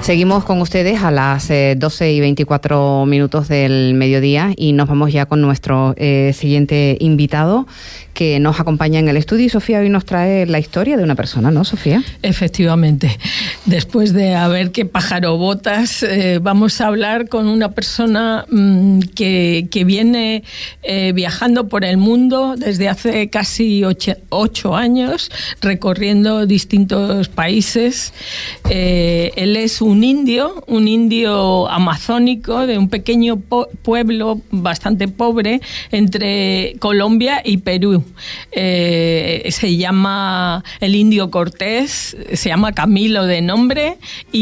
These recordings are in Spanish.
Seguimos con ustedes a las 12:24 del mediodía y nos vamos ya con nuestro siguiente invitado que nos acompaña en el estudio. Y Sofía hoy nos trae la historia de una persona, ¿no, Sofía? Efectivamente. Después de a ver qué pájaro botas, vamos a hablar con una persona que viene viajando por el mundo desde hace casi 8 años, recorriendo distintos países. Él es un indio amazónico de un pequeño pueblo bastante pobre entre Colombia y Perú. Se llama el Indio Cortés, se llama Camilo de nombre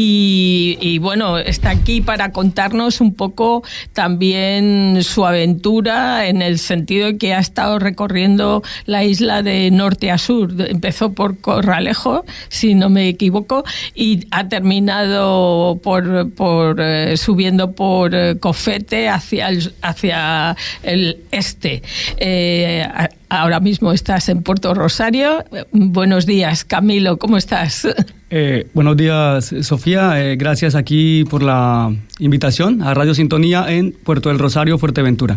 y bueno, está aquí para contarnos un poco también su aventura, en el sentido de que ha estado recorriendo la isla de norte a sur. Empezó por Corralejo, si no me equivoco, y ha terminado subiendo por Cofete hacia el este. Ahora mismo estás en Puerto Rosario. Buenos días, Camilo, ¿cómo estás? Buenos días, Sofía. Gracias aquí por la invitación a Radio Sintonía en Puerto del Rosario, Fuerteventura.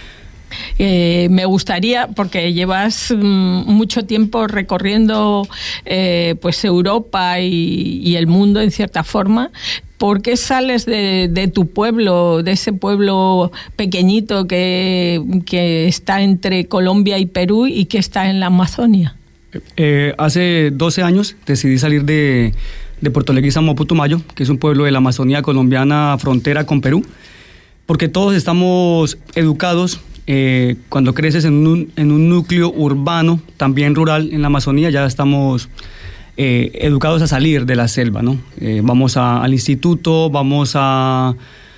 Me gustaría, porque llevas mucho tiempo recorriendo pues Europa y el mundo en cierta forma. ¿Por qué sales de tu pueblo, de ese pueblo pequeñito que está entre Colombia y Perú y que está en la Amazonia? Hace 12 años decidí salir de Puerto Leguízamo, Putumayo, que es un pueblo de la Amazonía colombiana, frontera con Perú, porque todos estamos educados. Cuando creces en un núcleo urbano, también rural en la Amazonía, ya estamos educados a salir de la selva, ¿no? Vamos al instituto, vamos a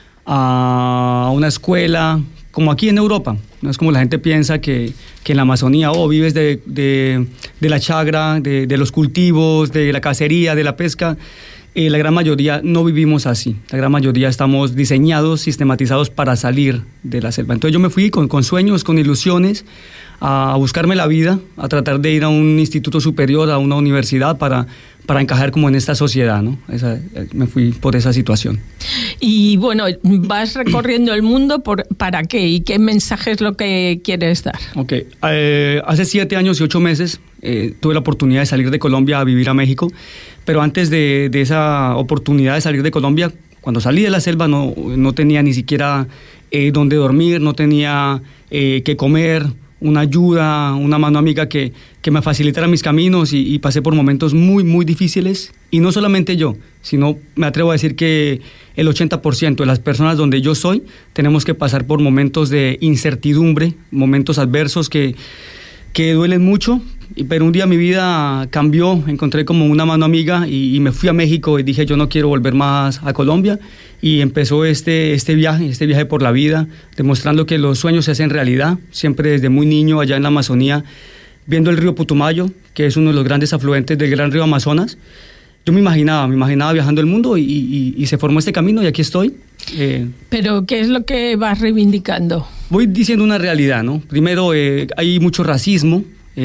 una escuela, como aquí en Europa. No es como la gente piensa que en la Amazonía vives de la chagra, de los cultivos, de la cacería, de la pesca. La gran mayoría no vivimos así. La gran mayoría estamos diseñados, sistematizados para salir de la selva. Entonces yo me fui con sueños, con ilusiones, a buscarme la vida, a tratar de ir a un instituto superior, a una universidad para encajar como en esta sociedad, ¿no? Me fui por esa situación. Y bueno, vas recorriendo el mundo, ¿para qué? ¿Y qué mensaje es lo que quieres dar? Ok. Hace 7 años y 8 meses tuve la oportunidad de salir de Colombia a vivir a México, pero antes de esa oportunidad de salir de Colombia, cuando salí de la selva no tenía ni siquiera dónde dormir, no tenía qué comer, una ayuda, una mano amiga que me facilitara mis caminos y pasé por momentos muy, muy difíciles. Y no solamente yo, sino me atrevo a decir que el 80% de las personas donde yo soy tenemos que pasar por momentos de incertidumbre, momentos adversos que duelen mucho. Pero un día mi vida cambió, encontré como una mano amiga y me fui a México y dije yo no quiero volver más a Colombia, y empezó este viaje por la vida, demostrando que los sueños se hacen realidad. Siempre desde muy niño allá en la Amazonía, viendo el río Putumayo, que es uno de los grandes afluentes del gran río Amazonas, yo me imaginaba viajando el mundo y se formó este camino y aquí estoy. ¿Pero qué es lo que vas reivindicando? Voy diciendo una realidad, ¿no? Primero, hay mucho racismo.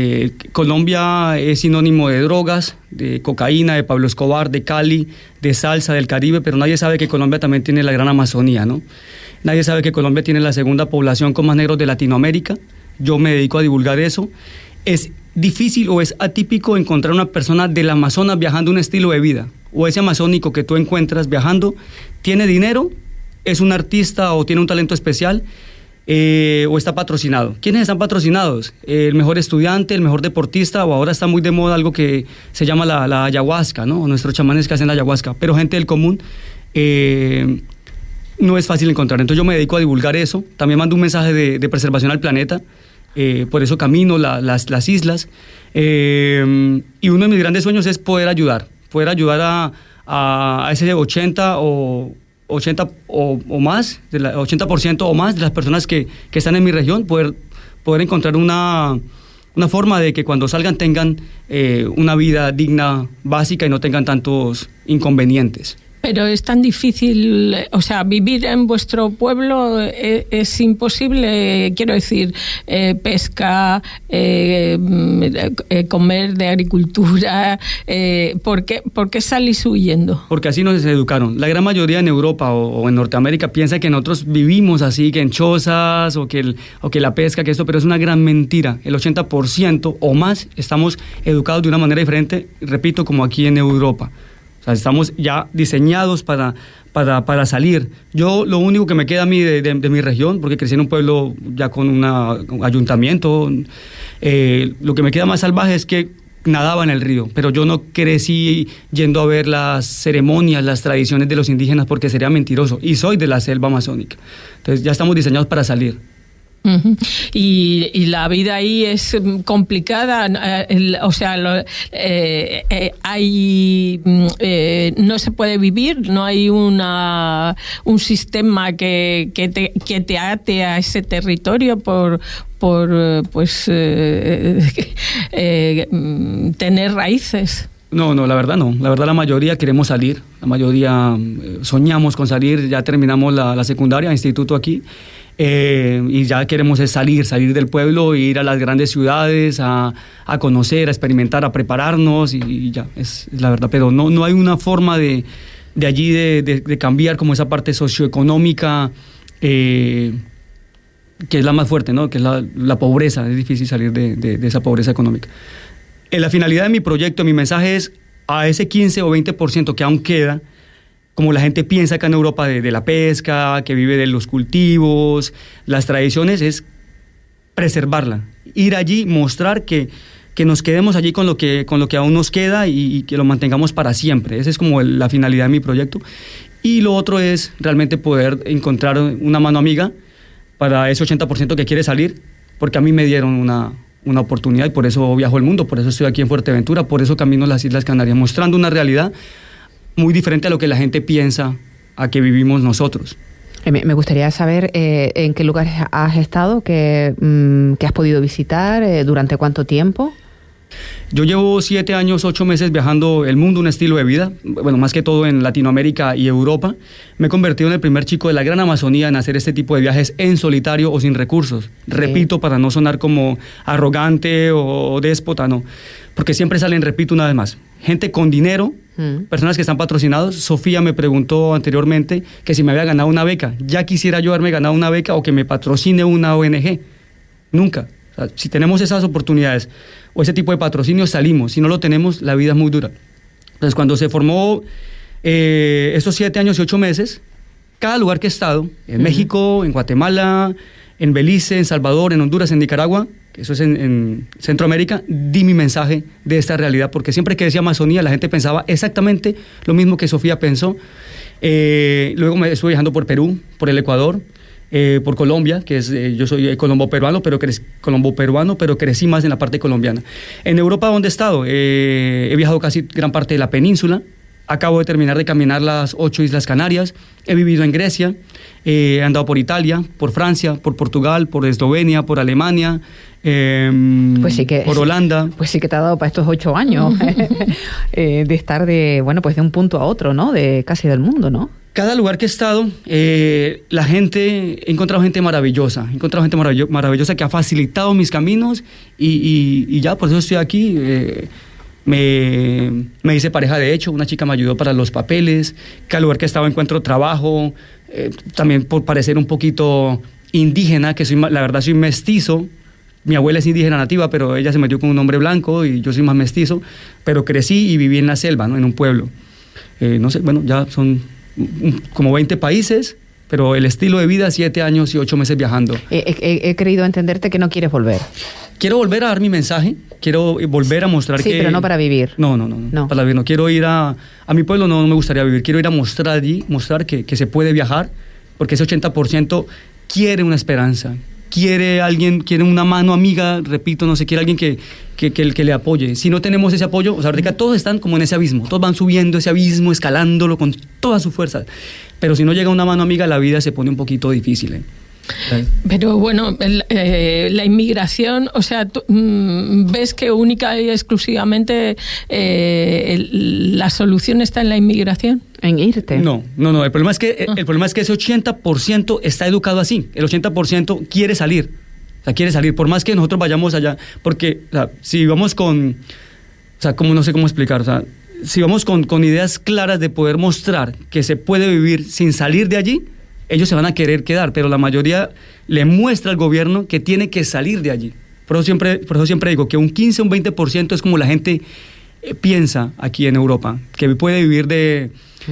Colombia es sinónimo de drogas, de cocaína, de Pablo Escobar, de Cali, de salsa, del Caribe, pero nadie sabe que Colombia también tiene la gran Amazonía, ¿no? Nadie sabe que Colombia tiene la segunda población con más negros de Latinoamérica. Yo me dedico a divulgar eso. Es difícil o es atípico encontrar una persona del Amazonas viajando un estilo de vida, o ese amazónico que tú encuentras viajando, tiene dinero, es un artista o tiene un talento especial, o está patrocinado. ¿Quiénes están patrocinados? El mejor estudiante, el mejor deportista, o ahora está muy de moda algo que se llama la ayahuasca, ¿no? Nuestros chamanes que hacen la ayahuasca, pero gente del común no es fácil encontrar. Entonces yo me dedico a divulgar eso. También mando un mensaje de preservación al planeta, por eso camino las islas, y uno de mis grandes sueños es poder ayudar a ese 80% o más de las personas que están en mi región, poder encontrar una forma de que cuando salgan tengan una vida digna, básica, y no tengan tantos inconvenientes. Pero es tan difícil, o sea, vivir en vuestro pueblo es imposible, quiero decir, pesca, comer de agricultura, ¿por qué salís huyendo? Porque así nos educaron. La gran mayoría en Europa o en Norteamérica piensa que nosotros vivimos así, que en chozas o que la pesca, que esto, pero es una gran mentira. El 80% o más estamos educados de una manera diferente, repito, como aquí en Europa. O sea, estamos ya diseñados para salir. Yo, lo único que me queda a mí de mi región, porque crecí en un pueblo ya con un ayuntamiento, lo que me queda más salvaje es que nadaba en el río, pero yo no crecí yendo a ver las ceremonias, las tradiciones de los indígenas, porque sería mentiroso, y soy de la selva amazónica. Entonces ya estamos diseñados para salir. Uh-huh. Y la vida ahí es complicada, o sea, no se puede vivir, no hay un sistema que te ate a ese territorio por tener raíces. No, la verdad no. La verdad la mayoría queremos salir, la mayoría soñamos con salir, ya terminamos la secundaria, instituto aquí. Y ya queremos salir del pueblo e ir a las grandes ciudades a conocer, a experimentar, a prepararnos y ya, es la verdad, pero no hay una forma de allí de cambiar como esa parte socioeconómica que es la más fuerte, ¿no? Que es la pobreza. Es difícil salir de esa pobreza económica. La finalidad de mi proyecto, mi mensaje es a ese 15 o 20% que aún queda, como la gente piensa acá en Europa de la pesca, que vive de los cultivos, las tradiciones, es preservarla. Ir allí, mostrar que nos quedemos allí con lo que aún nos queda y que lo mantengamos para siempre. Esa es como la finalidad de mi proyecto. Y lo otro es realmente poder encontrar una mano amiga para ese 80% que quiere salir, porque a mí me dieron una oportunidad y por eso viajo el mundo, por eso estoy aquí en Fuerteventura, por eso camino las Islas Canarias, mostrando una realidad muy diferente a lo que la gente piensa a que vivimos nosotros. Me gustaría saber en qué lugares has estado, que has podido visitar, durante cuánto tiempo. Yo llevo 7 años, 8 meses viajando el mundo, un estilo de vida, bueno, más que todo en Latinoamérica y Europa. Me he convertido en el primer chico de la gran Amazonía en hacer este tipo de viajes en solitario o sin recursos. Repito, para no sonar como arrogante o déspota, no. Porque siempre salen, repito una vez más, gente con dinero, personas que están patrocinados. Sofía me preguntó anteriormente que si me había ganado una beca. Ya quisiera yo haberme ganado una beca o que me patrocine una ONG. Nunca. O sea, si tenemos esas oportunidades o ese tipo de patrocinio, salimos. Si no lo tenemos, la vida es muy dura. Entonces, cuando se formó estos 7 años y 8 meses, cada lugar que he estado, en México, en Guatemala, en Belice, en Salvador, en Honduras, en Nicaragua, eso es en Centroamérica, di mi mensaje de esta realidad, porque siempre que decía Amazonía, la gente pensaba exactamente lo mismo que Sofía pensó. Luego me estuve viajando por Perú, por el Ecuador, por Colombia, que es, yo soy colombo-peruano, pero crecí más en la parte colombiana. En Europa, ¿dónde he estado? He viajado casi gran parte de la península. Acabo de terminar de caminar las 8 Islas Canarias. He vivido en Grecia, he andado por Italia, por Francia, por Portugal, por Eslovenia, por Alemania, por Holanda. Pues sí que te ha dado para estos 8 años de estar de un punto a otro, ¿no? De casi del mundo, ¿no? Cada lugar que he estado, he encontrado gente maravillosa, que ha facilitado mis caminos y ya, por eso estoy aquí. Me hice pareja, de hecho, una chica me ayudó para los papeles. Cada lugar que he estado encuentro trabajo, también por parecer un poquito indígena, que la verdad soy mestizo. Mi abuela es indígena nativa, pero ella se metió con un hombre blanco y yo soy más mestizo, pero crecí y viví en la selva, ¿no? En un pueblo. No sé, bueno, ya son como 20 países, pero el estilo de vida, 7 años y 8 meses viajando. He querido entenderte que no quieres volver. Quiero volver a dar mi mensaje, quiero volver a mostrar que... Sí, pero no para vivir. No. Para vivir, no quiero ir a mi pueblo, no me gustaría vivir, quiero ir a mostrar allí, mostrar que se puede viajar, porque ese 80% quiere una esperanza, quiere una mano amiga, repito, no sé, quiere alguien que le apoye. Si no tenemos ese apoyo, o sea, ahorita todos están como en ese abismo, todos van subiendo ese abismo, escalándolo con toda su fuerza, pero si no llega una mano amiga, la vida se pone un poquito difícil, Pero bueno, la inmigración, o sea, ¿ves que única y exclusivamente la solución está en la inmigración? En irte. No. El problema es que ese 80% está educado así. El 80% quiere salir. O sea, quiere salir. Por más que nosotros vayamos allá. Porque, o sea, si vamos con... O sea, como no sé cómo explicar. O sea, si vamos con ideas claras de poder mostrar que se puede vivir sin salir de allí, ellos se van a querer quedar, pero la mayoría le muestra al gobierno que tiene que salir de allí. Por eso siempre digo que un 15 o un 20% es como la gente piensa aquí en Europa, que puede vivir de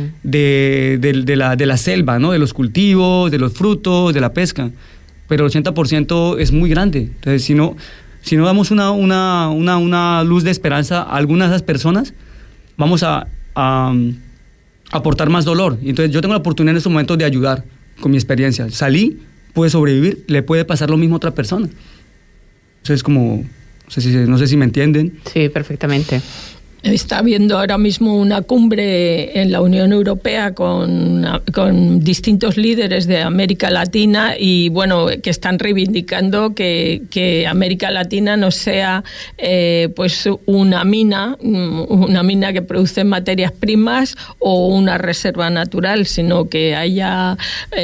la selva, ¿no? De los cultivos, de los frutos, de la pesca, pero el 80% es muy grande. Entonces, si no damos una luz de esperanza a algunas de esas personas, vamos a aportar más dolor. Y entonces yo tengo la oportunidad en estos momentos de ayudar con mi experiencia. Salí, pude sobrevivir, le puede pasar lo mismo a otra persona. Entonces, como, no sé si me entienden. Sí, perfectamente. Está habiendo ahora mismo una cumbre en la Unión Europea con distintos líderes de América Latina y bueno, que están reivindicando que América Latina no sea pues una mina que produce materias primas o una reserva natural, sino que haya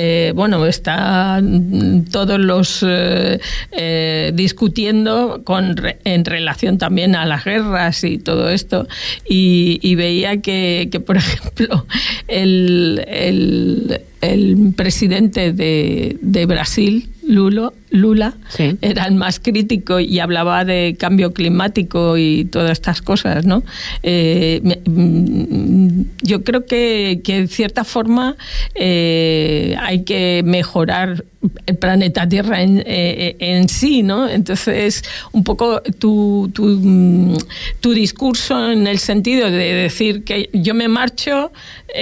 están todos los discutiendo en relación también a las guerras y todo esto. Y veía que por ejemplo, el presidente de Brasil, Lula, sí, era el más crítico y hablaba de cambio climático y todas estas cosas, ¿no? Yo creo que en cierta forma hay que mejorar el planeta Tierra en sí, ¿no? Entonces, un poco tu discurso en el sentido de decir que yo me marcho,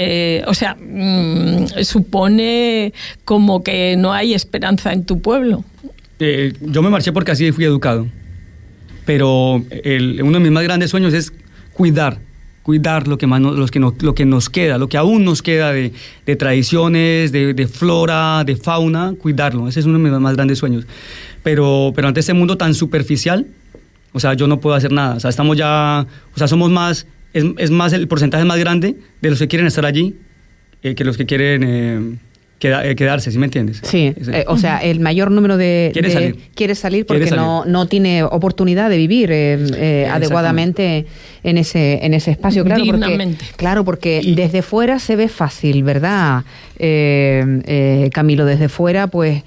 supone como que no hay esperanza en tu pueblo. Yo me marché porque así fui educado, pero uno de mis más grandes sueños es cuidar lo que nos queda, lo que aún nos queda de tradiciones, de flora, de fauna, cuidarlo. Ese es uno de mis más grandes sueños. Pero ante este mundo tan superficial, o sea, yo no puedo hacer nada. O sea, estamos ya, o sea, somos más, es más, el porcentaje más grande de los que quieren estar allí que los que quieren quedarse, ¿sí me entiendes? Sí, o sea, el mayor número quiere salir porque no tiene oportunidad de vivir adecuadamente en ese espacio. Claro, porque desde fuera se ve fácil, ¿verdad? Camilo, desde fuera, pues...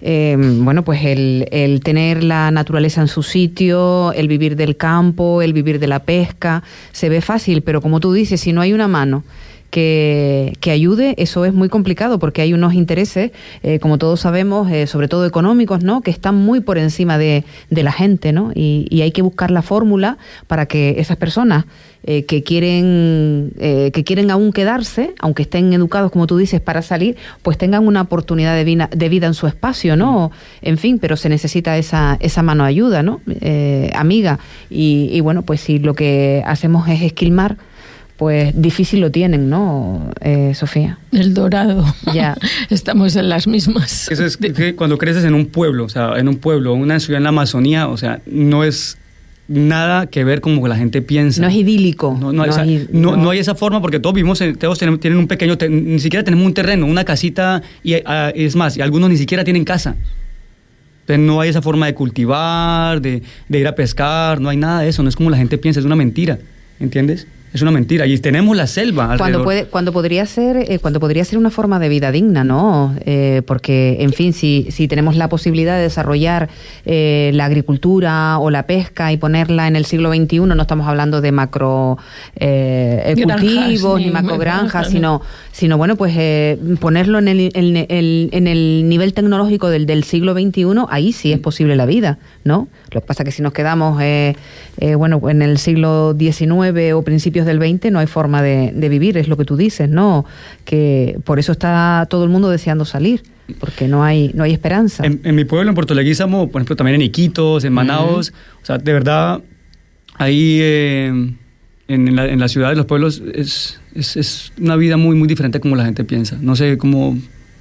el tener la naturaleza en su sitio, el vivir del campo, el vivir de la pesca, se ve fácil, pero como tú dices, si no hay una mano que ayude, eso es muy complicado porque hay unos intereses, como todos sabemos, sobre todo económicos, ¿no?, que están muy por encima de la gente, ¿no? Y hay que buscar la fórmula para que esas personas que quieren aún quedarse, aunque estén educados, como tú dices, para salir, pues tengan una oportunidad de vida en su espacio, ¿no? En fin, pero se necesita esa mano de ayuda, ¿no? Amiga. Y bueno, pues si lo que hacemos es esquilmar, pues difícil lo tienen, ¿no, Sofía? El Dorado. Ya. Estamos en las mismas. Eso es que cuando creces en un pueblo, o sea, una ciudad en la Amazonía, o sea, no es nada que ver como la gente piensa. No es idílico. No hay esa forma porque todos tienen un pequeño, ni siquiera tenemos un terreno, una casita, y es más, y algunos ni siquiera tienen casa. Entonces no hay esa forma de cultivar, de ir a pescar, no hay nada de eso, no es como la gente piensa, es una mentira, ¿entiendes? Es una mentira. Y tenemos la selva alrededor. Cuando podría ser una forma de vida digna, ¿no? Porque, en fin, si tenemos la posibilidad de desarrollar la agricultura o la pesca y ponerla en el siglo XXI, no estamos hablando de macro cultivos ni macro granjas, sino bueno, pues ponerlo en el nivel tecnológico del siglo XXI, ahí sí es posible la vida, ¿no? Lo que pasa es que si nos quedamos en el siglo XIX o principios del XX, no hay forma de vivir, es lo que tú dices, ¿no? Que por eso está todo el mundo deseando salir, porque no hay esperanza. En mi pueblo, en Puerto Leguízamo, por ejemplo, también en Iquitos, en Manaos, o sea, de verdad, ahí en la ciudad, en los pueblos, es una vida muy, muy diferente como la gente piensa. No sé cómo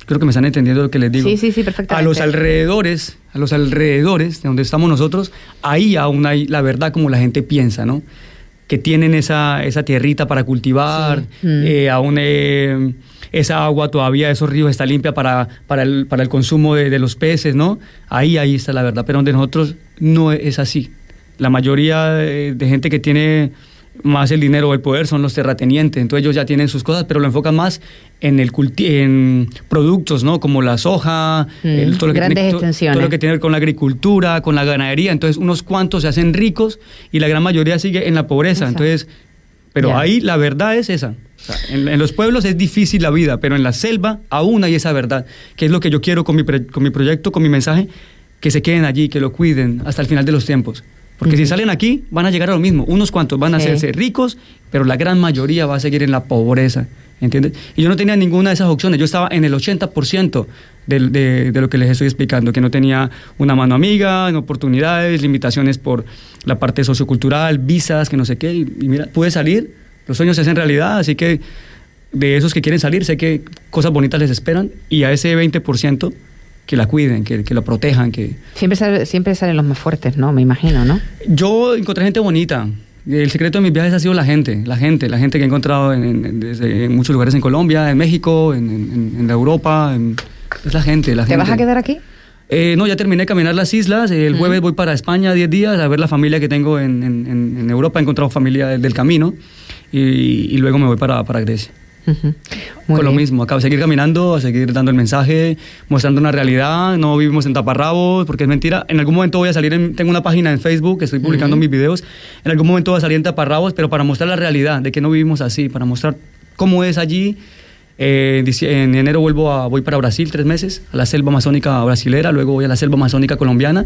creo que me están entendiendo lo que les digo. Sí, perfectamente. A los alrededores de donde estamos nosotros, ahí aún hay la verdad como la gente piensa, ¿no? Que tienen esa tierrita para cultivar, aún esa agua todavía de esos ríos está limpia para el consumo de los peces, ¿no? Ahí está la verdad, pero donde nosotros no es así. La mayoría de gente que tiene más el dinero o el poder son los terratenientes, entonces ellos ya tienen sus cosas, pero lo enfocan más en productos, ¿no? Como la soja, todo lo que tiene que ver con la agricultura, con la ganadería. Entonces unos cuantos se hacen ricos y la gran mayoría sigue en la pobreza. Entonces, pero ahí la verdad es esa. O sea, en los pueblos es difícil la vida, pero en la selva aún hay esa verdad, que es lo que yo quiero con mi proyecto, con mi mensaje, que se queden allí, que lo cuiden hasta el final de los tiempos. Porque si salen aquí, van a llegar a lo mismo. Unos cuantos van a hacerse ricos, pero la gran mayoría va a seguir en la pobreza, ¿entiendes? Y yo no tenía ninguna de esas opciones. Yo estaba en el 80% de lo que les estoy explicando, que no tenía una mano amiga, oportunidades, limitaciones por la parte sociocultural, visas, que no sé qué. Y mira, pude salir, los sueños se hacen realidad, así que de esos que quieren salir, sé que cosas bonitas les esperan, y a ese 20%... que la cuiden, que la protejan. Que Siempre salen los más fuertes, ¿no? Me imagino, ¿no? Yo encontré gente bonita. El secreto de mis viajes ha sido la gente que he encontrado desde muchos lugares en Colombia, en México, en Europa. Es la gente. ¿Te vas a quedar aquí? No, ya terminé de caminar las islas. El jueves voy para España 10 días a ver la familia que tengo en Europa. He encontrado familia del camino y luego me voy para Grecia. Con lo mismo, acabo de seguir caminando, a seguir dando el mensaje, mostrando una realidad. No vivimos en taparrabos, porque es mentira. En algún momento voy a salir, tengo una página en Facebook, estoy publicando mis videos. En algún momento voy a salir en taparrabos, pero para mostrar la realidad de que no vivimos así, para mostrar cómo es allí. En enero voy para Brasil 3 meses, a la selva amazónica brasilera, luego voy a la selva amazónica colombiana,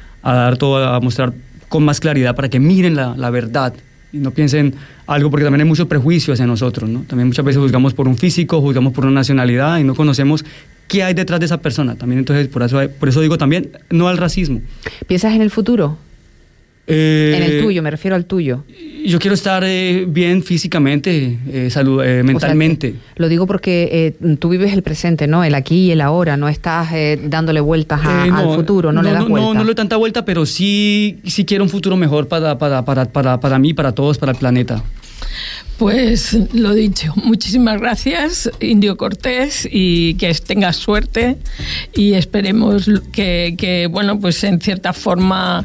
a mostrar con más claridad para que miren la verdad. Y no piensen algo, porque también hay muchos prejuicios en nosotros, ¿no? También muchas veces juzgamos por un físico, juzgamos por una nacionalidad y no conocemos qué hay detrás de esa persona. También, entonces, por eso digo también, no al racismo. ¿Piensas en el futuro? En el tuyo, me refiero al tuyo. Yo quiero estar bien físicamente, mentalmente. O sea, lo digo porque tú vives el presente, ¿no? El aquí y el ahora, no estás dándole vueltas al futuro, no le das vuelta. No le doy tanta vuelta, pero sí quiero un futuro mejor para mí, para todos, para el planeta. Pues lo dicho, muchísimas gracias, Indio Cortés, y que tengas suerte, y esperemos que bueno, pues en cierta forma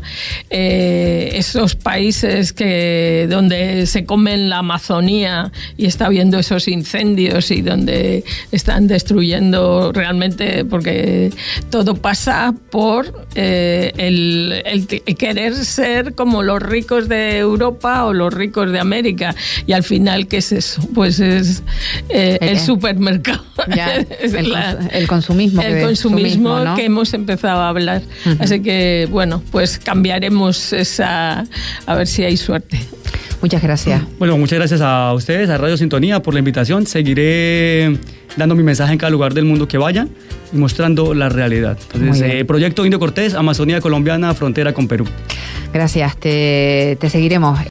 esos países donde se comen la Amazonía y está habiendo esos incendios y donde están destruyendo realmente, porque todo pasa por el querer ser como los ricos de Europa o los ricos de América, y al final, ¿qué es eso? Pues es el supermercado. Ya, el consumismo. El consumismo, ¿no? Que hemos empezado a hablar. Así que, bueno, pues cambiaremos a ver si hay suerte. Muchas gracias. Bueno, muchas gracias a ustedes, a Radio Sintonía, por la invitación. Seguiré dando mi mensaje en cada lugar del mundo que vaya y mostrando la realidad. Entonces, Proyecto Indio Cortés, Amazonía colombiana, frontera con Perú. Gracias, te seguiremos.